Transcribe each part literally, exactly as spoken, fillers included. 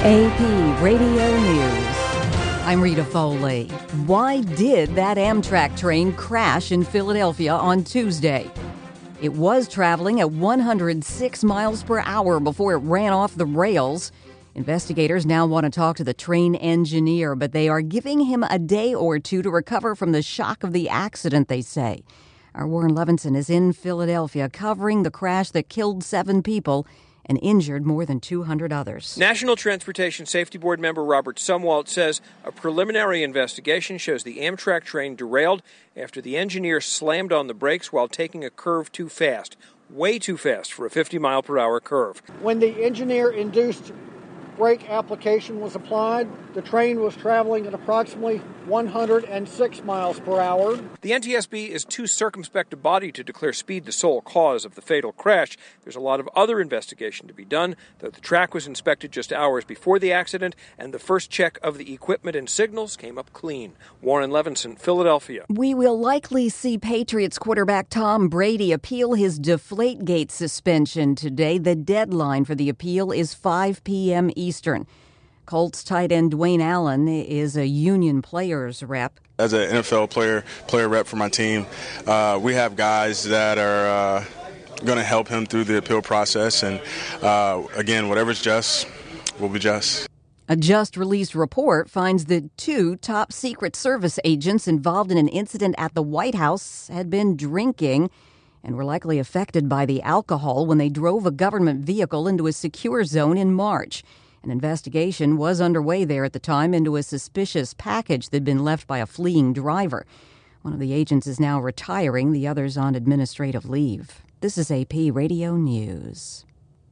A P Radio News. I'm Rita Foley. Why did that Amtrak train crash in Philadelphia on Tuesday? It was traveling at one hundred six miles per hour before it ran off the rails. Investigators now want to talk to the train engineer, but they are giving him a day or two to recover from the shock of the accident, they say. Our Warren Levinson is in Philadelphia covering the crash that killed seven people and injured more than two hundred others. National Transportation Safety Board member Robert Sumwalt says a preliminary investigation shows the Amtrak train derailed after the engineer slammed on the brakes while taking a curve too fast, way too fast for a fifty mile per hour curve. When the engineer-induced brake application was applied, the train was traveling at approximately one hundred six miles per hour. The N T S B is too circumspect a body to declare speed the sole cause of the fatal crash. There's a lot of other investigation to be done, though the track was inspected just hours before the accident, and the first check of the equipment and signals came up clean. Warren Levinson, Philadelphia. We will likely see Patriots quarterback Tom Brady appeal his Deflategate suspension today. The deadline for the appeal is five p.m. Eastern. Colts tight end Dwayne Allen is a union players rep. As an N F L player, player rep for my team, uh, we have guys that are uh, going to help him through the appeal process. And uh, again, whatever's just will be just. A just-released report finds that two top Secret Service agents involved in an incident at the White House had been drinking and were likely affected by the alcohol when they drove a government vehicle into a secure zone in March. An investigation was underway there at the time into a suspicious package that had been left by a fleeing driver. One of the agents is now retiring, the other's on administrative leave. This is A P Radio News.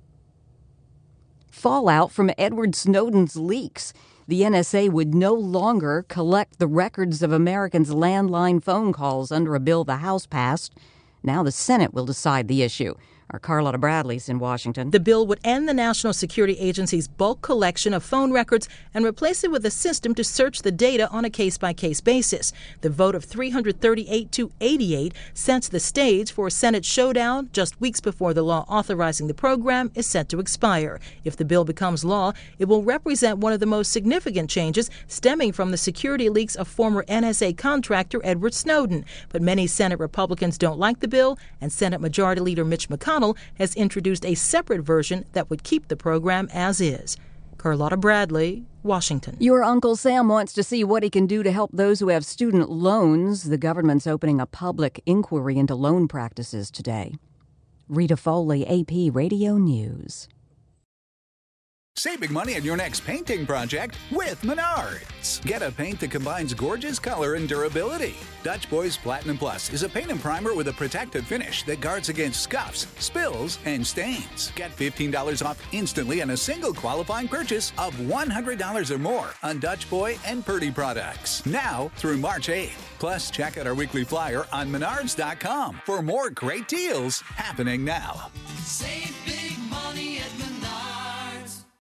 Fallout from Edward Snowden's leaks. The N S A would no longer collect the records of Americans' landline phone calls under a bill the House passed. Now the Senate will decide the issue. Our Carlotta Bradley's in Washington. The bill would end the National Security Agency's bulk collection of phone records and replace it with a system to search the data on a case-by-case basis. The vote of three hundred thirty-eight to eighty-eight sets the stage for a Senate showdown just weeks before the law authorizing the program is set to expire. If the bill becomes law, it will represent one of the most significant changes stemming from the security leaks of former N S A contractor Edward Snowden. But many Senate Republicans don't like the bill, and Senate Majority Leader Mitch McConnell has introduced a separate version that would keep the program as is. Carlotta Bradley, Washington. Your Uncle Sam wants to see what he can do to help those who have student loans. The government's opening a public inquiry into loan practices today. Rita Foley, A P Radio News. Save big money on your next painting project with Menards. Get a paint that combines gorgeous color and durability. Dutch Boys Platinum Plus is a paint and primer with a protective finish that guards against scuffs, spills, and stains. Get fifteen dollars off instantly on a single qualifying purchase of one hundred dollars or more on Dutch Boy and Purdy products. Now through March eighth. Plus, check out our weekly flyer on menards dot com for more great deals happening now. Save big.